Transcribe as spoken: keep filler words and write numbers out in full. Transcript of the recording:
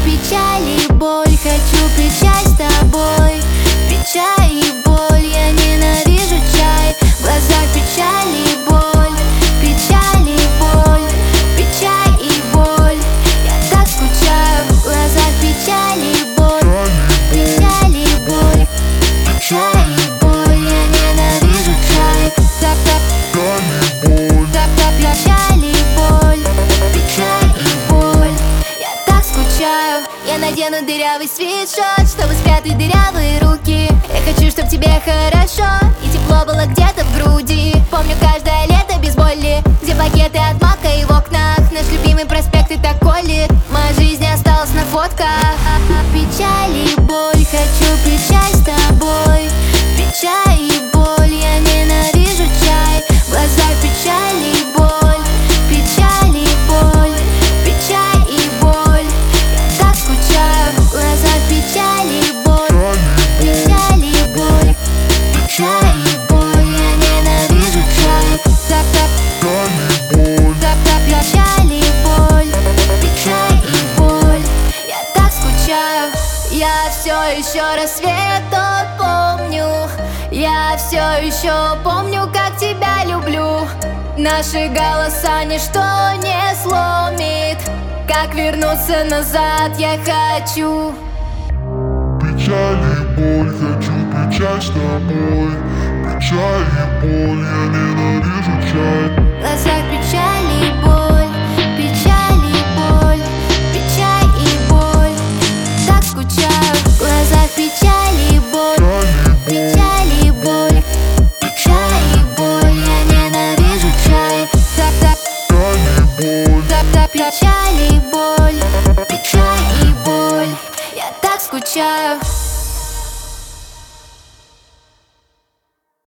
печаль и боль, хочу пить чай с тобой. Печаль и боль, я ненавижу чай. В глазах печаль и боль, печаль и боль, печаль и боль. Я так скучаю, в глазах печаль и боль, печаль и боль, печаль и боль, я ненавижу чай. Тап-тап, тап-тап, печаль и боль, печаль и боль. Я так скучаю. Я надену дырявый свитшот, чтобы спрятать дырявые руки. Я хочу, чтоб тебе хорошо и тепло было где-то в груди. Помню каждое лето без боли, где пакеты от мака и в окнах наш любимый проспект и Тополи. Моя жизнь осталась на фотках. Печаль и боль, хочу пить чай с тобой. Печаль и боль, я ненавижу чай. В глазах печаль и боль, печаль и боль, печаль и боль. Я так скучаю, в глазах печаль и боль, печаль и боль, печаль и боль. Я ненавижу чай. Тап-тап, тап-тап, печаль и боль, печаль и боль. Я так скучаю. Я все еще рассвет тот помню. Я все еще помню, как тебя люблю. Наши голоса ничто не сломит. Как вернуться назад я хочу. Печаль и боль, хочу пить чай с тобой. Печаль и боль, я ненавижу чай. В глазах печаль и боль, печаль и боль, печаль и боль. Так скучаю. В глазах печаль и боль, печаль и боль, печаль и боль. Я ненавижу чай. Тап-тап, тап-тап, печаль и боль, печаль и боль. Я так скучаю.